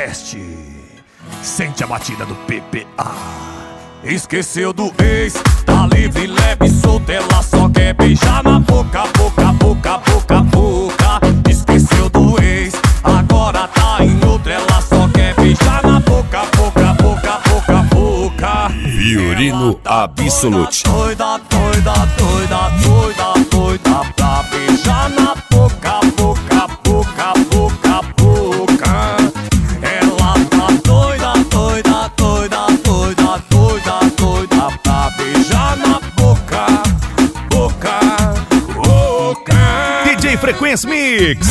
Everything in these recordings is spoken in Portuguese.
teste. Sente a batida do PPA. Esqueceu do ex, tá livre, leve, solta. Ela só quer beijar na boca, boca, boca, boca, boca. Esqueceu do ex, agora tá em outra. Ela só quer beijar na boca, boca, boca, boca, boca. Viorino Absolute. Doida, doida, doida, doida, doida pra beijar na boca, boca, boca, boca, boca. Ela tá doida, doida, doida, doida, doida, doida pra beijar na boca, boca, boca. DJ Frequência Mix.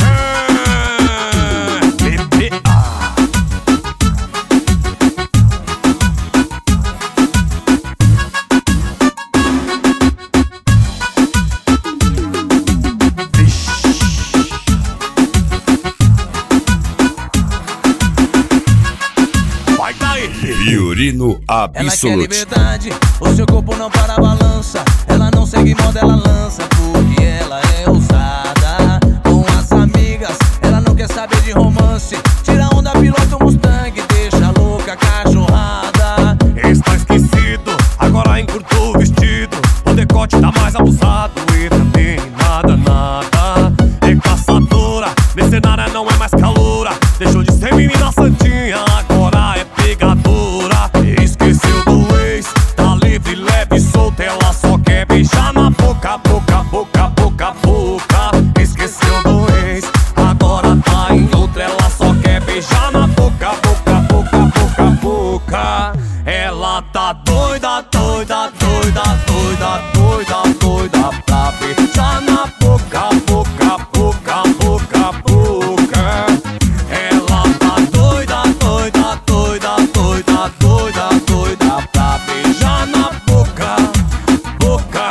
Viorino Ela quer Absolute. liberdade, o seu corpo não para a balança. Ela não segue moda, ela lança, porque ela é ousada. Com as amigas, ela não quer saber de romance. Tira onda, pilota o Mustang, deixa louca a cachorrada. Está esquecido, agora encurtou o vestido. O decote tá mais abusado e também nada, nada. É caçadora, mercenária não é mais caloura. Deixou de ser menina santinha, agora é pegadora. Esqueceu do ex, tá livre, leve, solta. Ela só quer beijar na boca, boca, boca, boca, boca. Esqueceu do ex, agora tá em outra. Ela só quer beijar na boca, boca, boca, boca, boca. Ela tá doida, doida, doida, doida, doida, doida pra beijar na boca, boca, boca, boca, boca. Ela tá doida, doida, doida, doida, doida, doida pra beijar na boca, boca,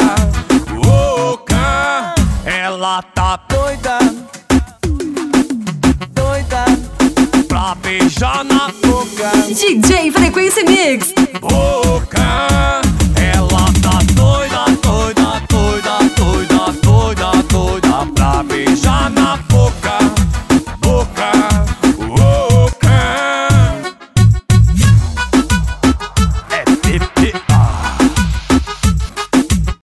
boca. Ela tá Doida, doida pra beijar na boca, DJ Frequência Mix. boca.